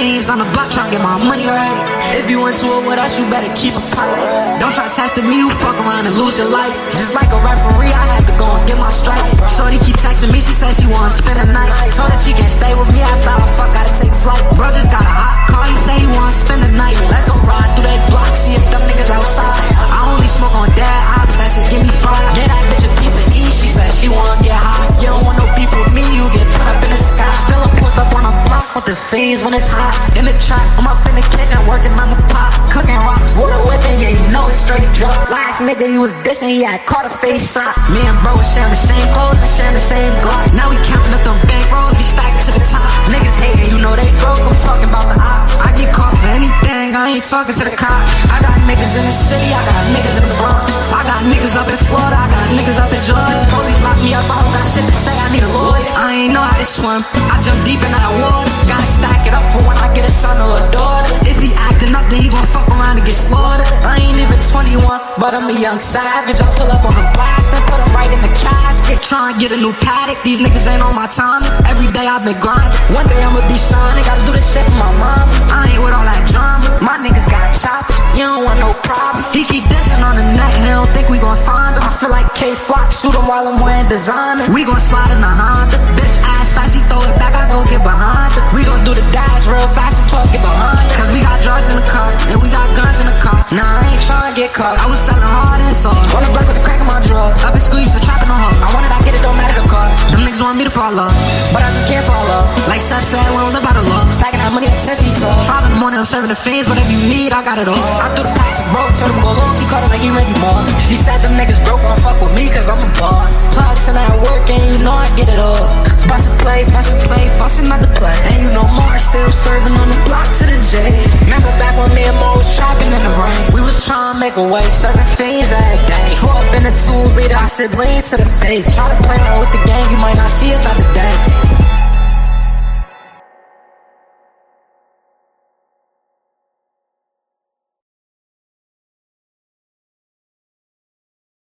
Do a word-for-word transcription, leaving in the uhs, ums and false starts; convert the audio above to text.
fiends on the block trying to get my money right. If you into it with us, you better keep it private. Don't try testing me, you fuck around and lose your life. Just like a referee, I had to go and get my strike. Shorty keep texting me, she said she wanna spend the night. Told her she can't stay with me after I fuck, gotta take flight. Bro just got a hot car, he say he wanna spend the night. Let's go ride through that block, see if them niggas outside. I only smoke on dad ops, that shit give me fire. Get that bitch a piece of E, she said she wanna get high. You don't want no beef with me, you get put up in the sky. Still a post up on a block with the fiends when it's hot. In the trap, I'm up in the kitchen working on the pot. Cooking rocks, water whipping, yeah, you know it's straight drop. Last nigga he was dissing, he had caught a face shot. Me and bro was sharing the same clothes and sharing the same Glock. Now we counting up them bankrolls, we stacked to the top. Niggas hating, you know they broke, I'm talking about the ops. I get caught for anything, I ain't talking to the cops. I got niggas in the city, I got niggas in the Bronx. I got niggas up in Florida, I got niggas up in Georgia. Police lock me up, I don't got shit to say, I need a lawyer. I ain't know how to swim, I jump deep in that water. Gotta stack it up for when I get a son or a daughter. If he acting up, then he gon' fuck around and get slaughtered. I ain't even twenty-one, but I'm a young savage. I pull up on the blast and put him right in the casket. Tryna get a new paddock, these niggas ain't on my time. Every day I've been grinding, one day I'ma be shining. Gotta do this shit for my mama, I ain't with all that drama. My niggas got choppers, you don't want no problem. He keep dissing on the net and they don't think we gon' find him. I feel like K-Flock, shoot him while I'm wearing designer. We gon' slide in the Honda, bitch ass fast, she throw it back, I go get behind her. We gon' do the dash real fast and twelve get behind her. Cause we got drugs in the car, and we got guns in the car. Nah, I ain't tryna get caught, I was selling hard and soft. On the block with the crack in my drugs, I've been squeezed to trapping the hard. I wanted, I get it, don't matter the cost. Them niggas want me to fall off, but I just can't fall off. Like Seth said, we don't live by the law. Stacking that money at ten feet tall. Five in the morning, I'm serving the fiends, whatever you need, I got it all. I threw the pack to broke, told him go long, he called it like he ready more. She said them niggas broke, won't fuck with me cause I'm a boss. Plugs and that work, and you know I get it all. Bust a play, bust a play, bust another play. And you know Mark still serving on the block to the J. Remember back when me and Mo was trapping in the rain. We was trying to make a way, serving fiends every day. Pull up in a two liter, I said lean to the face. Try to play around with the gang, you might not see another day.